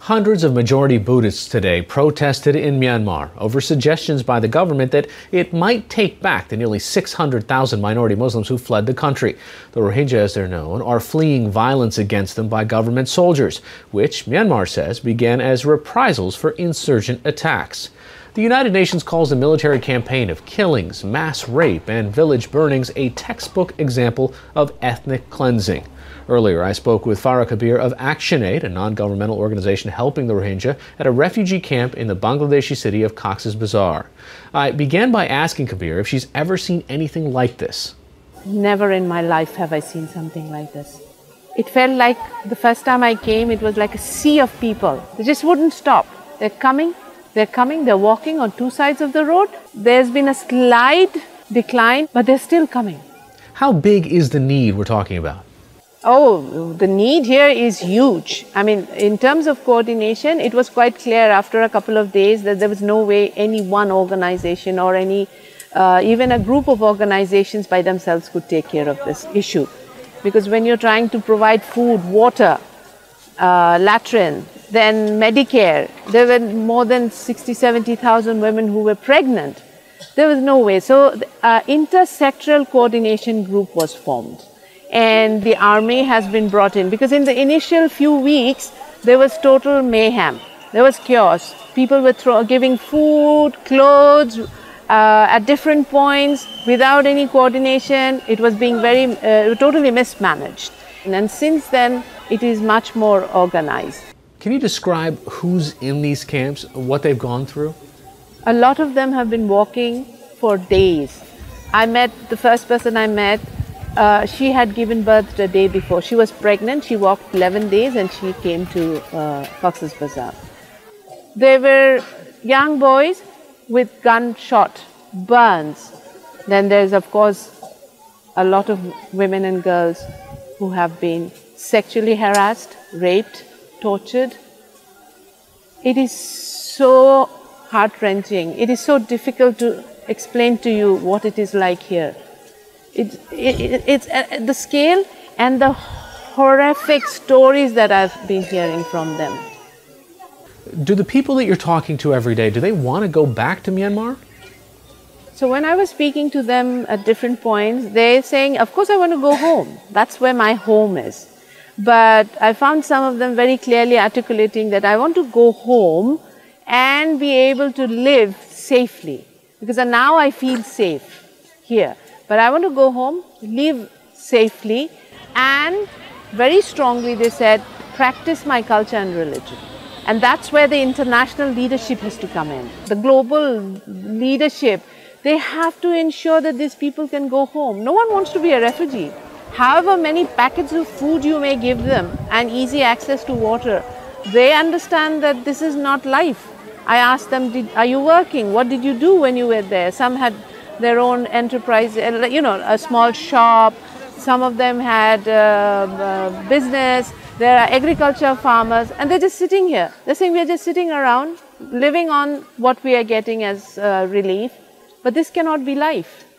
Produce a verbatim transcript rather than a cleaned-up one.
Hundreds of majority Buddhists today protested in Myanmar over suggestions by the government that it might take back the nearly six hundred thousand minority Muslims who fled the country. The Rohingya, as they're known, are fleeing violence against them by government soldiers, which Myanmar says began as reprisals for insurgent attacks. The United Nations calls the military campaign of killings, mass rape, and village burnings a textbook example of ethnic cleansing. Earlier, I spoke with Farah Kabir of ActionAid, a non-governmental organization helping the Rohingya at a refugee camp in the Bangladeshi city of Cox's Bazar. I began by asking Kabir if she's ever seen anything like this. Never in my life have I seen something like this. It felt like the first time I came, it was like a sea of people. They just wouldn't stop. They're coming, they're coming, they're walking on two sides of the road. There's been a slight decline, but they're still coming. How big is the need we're talking about? Oh, the need here is huge. I mean, in terms of coordination, it was quite clear after a couple of days that there was no way any one organization or any, uh, even a group of organizations by themselves could take care of this issue. Because when you're trying to provide food, water, uh, latrine, then Medicare, there were more than sixty, seventy thousand women who were pregnant. There was no way. So, uh, inter-sectoral coordination group was formed. And the army has been brought in, because in the initial few weeks, there was total mayhem. There was chaos. People were throw, giving food, clothes uh, at different points without any coordination. It was being very, uh, totally mismanaged. And, and since then, it is much more organized. Can you describe who's in these camps, what they've gone through? A lot of them have been walking for days. I met, the first person I met, Uh, she had given birth the day before. She was pregnant, she walked eleven days and she came to uh, Cox's Bazar. There were young boys with gunshot, burns. Then there's of course a lot of women and girls who have been sexually harassed, raped, tortured. It is so heart-wrenching. It is so difficult to explain to you what it is like here. It, it, it's uh, the scale and the horrific stories that I've been hearing from them. Do the people that you're talking to every day, do they want to go back to Myanmar? So when I was speaking to them at different points, they're saying, of course I want to go home. That's where my home is. But I found some of them very clearly articulating that I want to go home and be able to live safely. Because now I feel safe here. But I want to go home, live safely, and very strongly they said, practice my culture and religion. And that's where the international leadership has to come in. The global leadership, they have to ensure that these people can go home. No one wants to be a refugee. However many packets of food you may give them and easy access to water, they understand that this is not life. I asked them, did, are you working? What did you do when you were there? Some had their own enterprise, you know, a small shop. Some of them had uh, uh, business. There are agriculture farmers, and they're just sitting here. They're saying we're just sitting around, living on what we are getting as uh, relief, but this cannot be life.